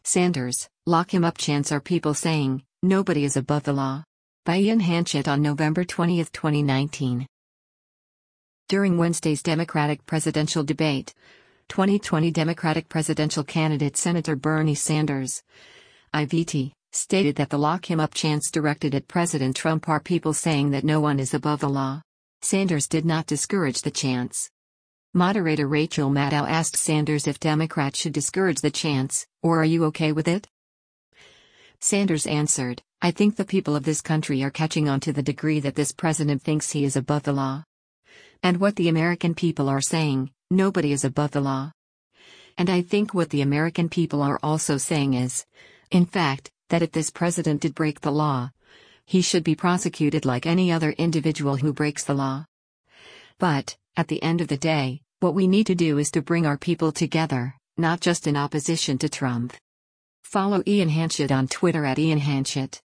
Sanders, lock him up. Chants are people saying, nobody is above the law. By Ian Hanchett on November 20, 2019. During Wednesday's Democratic presidential debate, 2020 Democratic presidential candidate Senator Bernie Sanders, IVT, stated that the lock him up chants directed at President Trump are people saying that no one is above the law. Sanders did not discourage the chants. Moderator Rachel Maddow asked Sanders if Democrats should discourage the chants, or are you okay with it? Sanders answered, I think the people of this country are catching on to the degree that this president thinks he is above the law. And what the American people are saying, nobody is above the law. And I think what the American people are also saying is, in fact, that if this president did break the law, he should be prosecuted like any other individual who breaks the law. But, at the end of the day, what we need to do is to bring our people together, not just in opposition to Trump. Follow Ian Hanchett on Twitter @IanHanchett.